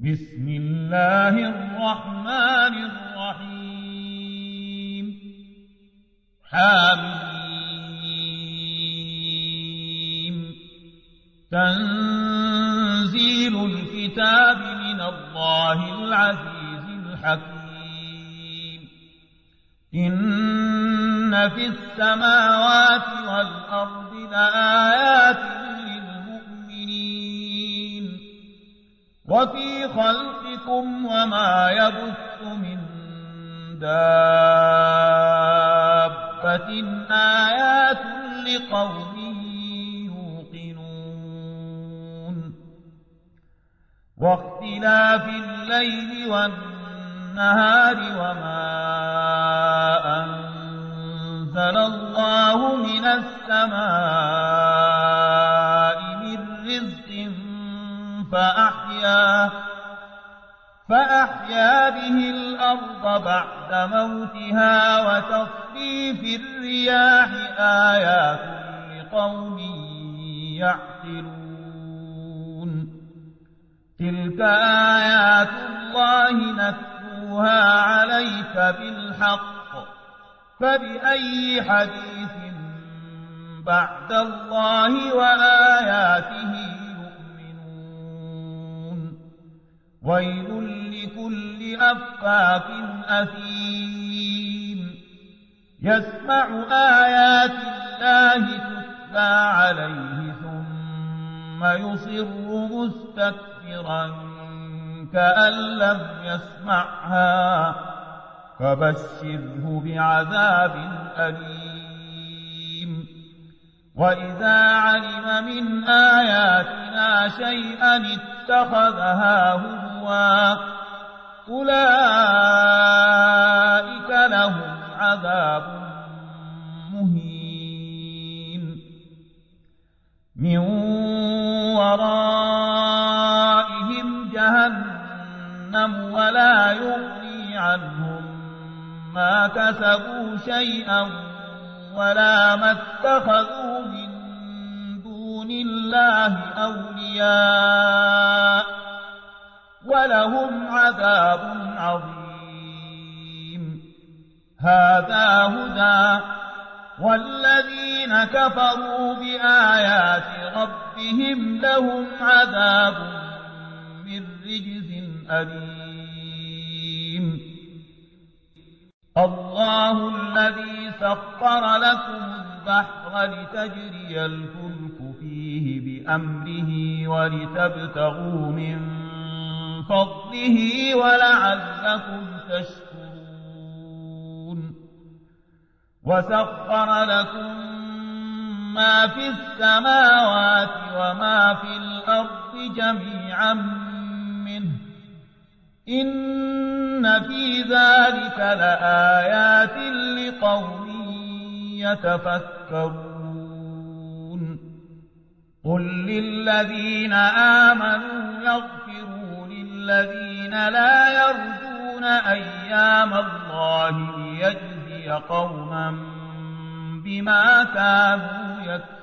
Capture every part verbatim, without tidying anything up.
بسم الله الرحمن الرحيم حميم تنزيل الكتاب من الله العزيز الحكيم إن في السماوات والأرض لآيات للمؤمنين وفي خلقكم وما يبث من دابة آيات لقوم يوقنون واختلاف الليل والنهار وما أنزل الله من السماء من رزق فأحيا, فأحيا به الأرض بعد موتها وتصريف الرياح آيات لقوم يعقلون تلك آيات الله نتلوها عليك بالحق فبأي حديث بعد الله وآياته ويل لكل أفاك أثيم يسمع آيات الله تتلى عليه ثم يصر مستكبرا كأن لم يسمعها فبشره بعذاب أليم وإذا علم من آياتنا شيئا اتخذها هزوا أولئك لهم عذاب مهين من ورائهم جهنم ولا يغني عنهم ما كسبوا شيئا ولا ما اتخذوا من دون الله أولياء ولهم عذاب عظيم هذا هدى والذين كفروا بآيات ربهم لهم عذاب من رجز أليم الله الذي سخر لكم البحر لتجري الفلك فيه بأمره ولتبتغوا من فضله ولعلكم تشكرون وسخر لكم ما في السماوات وما في الأرض جميعا منه إن في ذلك لآيات لقوم يتفكرون قل للذين آمنوا يغفروا للذين لا يرجون أيام الله ليجزي قوما بما كانوا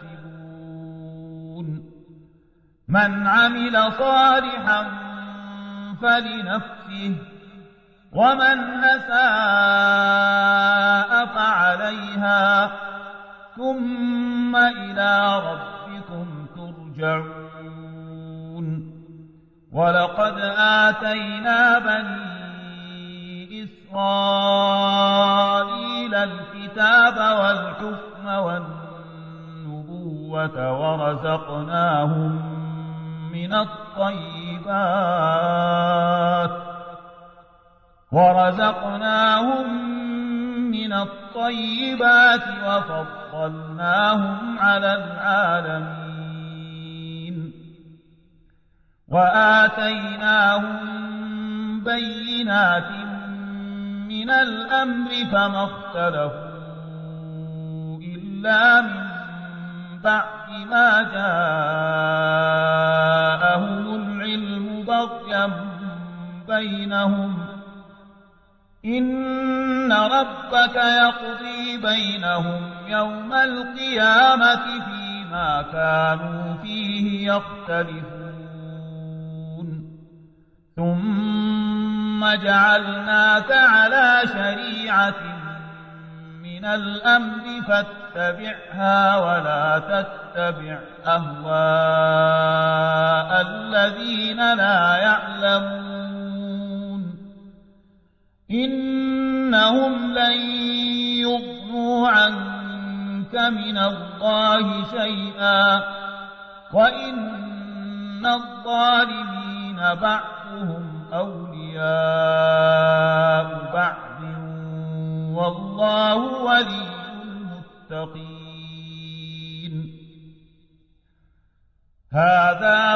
يكسبون من عمل صالحا فلنفسه ومن أساء فعليها ثم إلى ربكم ترجعون ولقد آتينا بني إسرائيل الكتاب والحكم والنبوة ورزقناهم من الطيبات ورزقناهم من الطيبات وفضلناهم على العالمين وآتيناهم بينات من الأمر فما اختلفوا إلا من بعد ما جاءهم العلم بغيا بينهم إن ربك يقضي بينهم يوم القيامة فيما كانوا فيه يختلفون ثم ثم جعلناك على شريعة من الأمر فاتبعها ولا تتبع أهواء الذين لا يعلمون إنهم لن يغنوا عنك من الله شيئا وإن الظالمين بعضهم أولياء بعض والله ولي المتقين هذا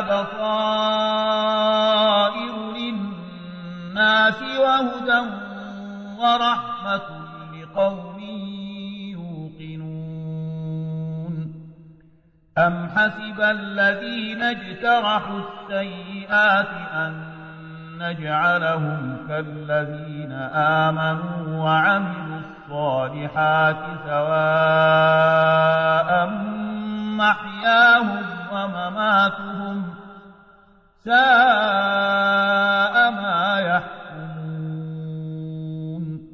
بصائر للناس وهدى ورحمة لقوم يوقنون أم حسب الذين اجترحوا السيئات أن نجعلهم كالذين آمنوا وعملوا الصالحات سواء محياهم ومماتهم ساء ما يحكمون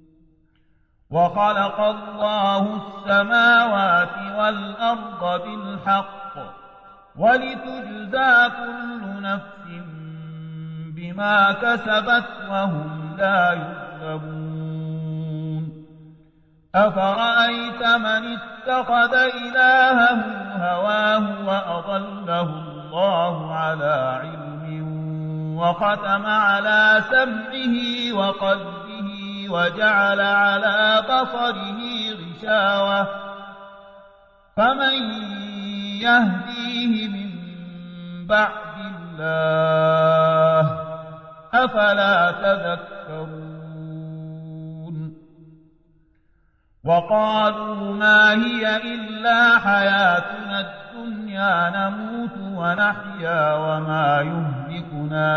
وخلق الله السماوات والأرض بالحق ولتجزى كل نفس بما كسبت وهم لا يظلمون أفرأيت من اتخذ إلهه هواه وأضله الله على علم وختم على سمعه وقلبه وجعل على بصره غشاوة فمن يهديه من بعد الله أفلا تذكرون وقالوا ما هي إلا حياتنا الدنيا نموت ونحيا وما يهلكنا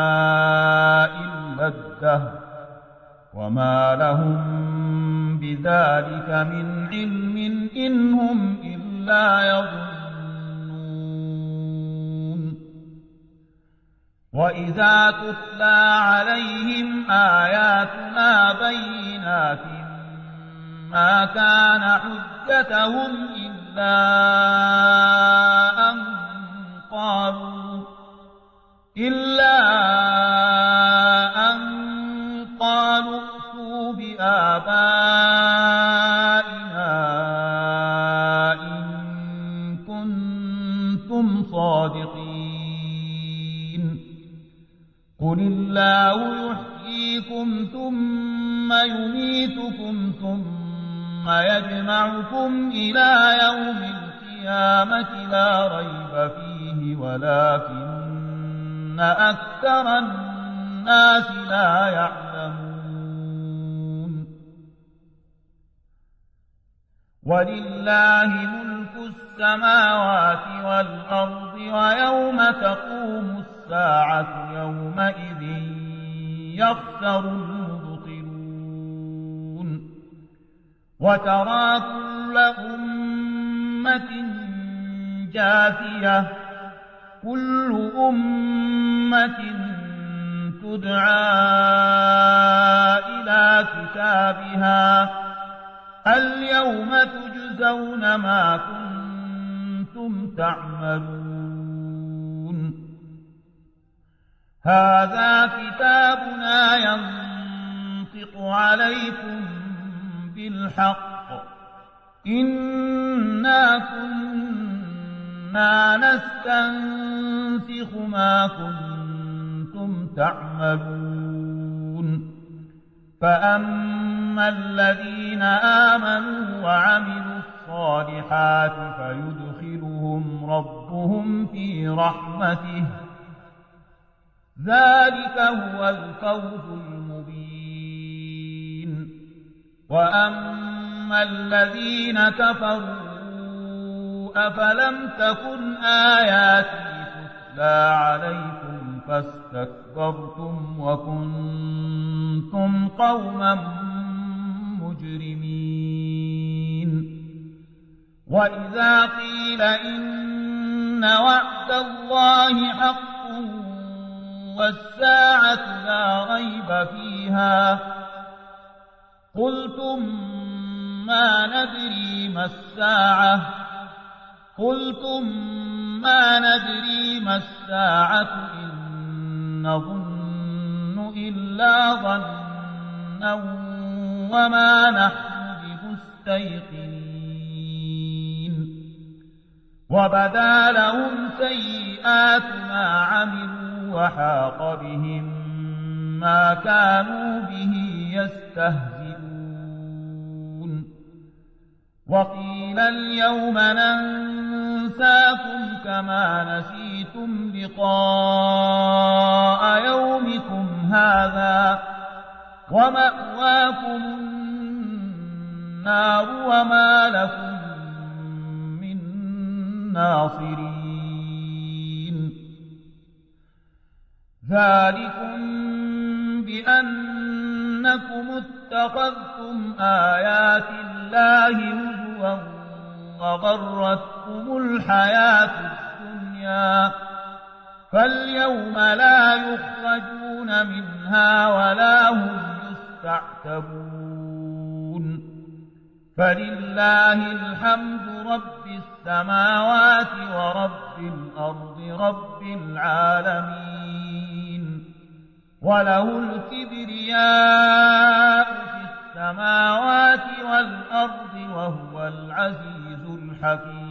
إلا الدهر وما لهم بذلك من علم إن هم إلا يظنون وإذا تتلى عليهم آياتنا بينات ما كان حجتهم إلا أن قالوا إلا أن قالوا ائتوا بآبائنا إن كنتم صادقين قل الله يحييكم ثم يميتكم ثم يجمعكم إلى يوم القيامة لا ريب فيه ولكن أكثر الناس لا يعلمون ولله ملك السماوات والأرض ويوم تقوم الساعة يومئذ يخسر المبطلون وترى كل أمة جاثية كل أمة تدعى إلى كتابها اليوم تجزون ما كنتم تعملون هذا كتابنا ينطق عليكم بالحق إنا كنا نستنسخ ما كنتم تعملون فأما الذين آمنوا وعملوا الصالحات فيدخلهم ربهم في رحمته ذلك هو الفوز المبين وأما الذين كفروا أفلم تكن آياتي تتلى عليكم فاستكبرتم وكنتم قوما مجرمين وإذا قيل إن وعد الله حق والساعة لا ريب فيها قلتم ما ندري ما الساعة قلتم ما ندري ما الساعة إن نظن إلا ظنا وما نحن بمستيقنين وبدا لهم سيئات ما عملوا وحاق بهم ما كانوا به يستهزئون وقيل اليوم ننساكم كما نسيتم لقاء يومكم هذا ومأواكم النار وما لكم من ناصرين ذلكم بأنكم اتخذتم آيات الله هزوا وغرتكم الحياة الدنيا فاليوم لا يخرجون منها ولا هم يستعتبون فلله الحمد رب السماوات ورب الأرض رب العالمين وله الكبرياء في السماوات والأرض وهو العزيز الحكيم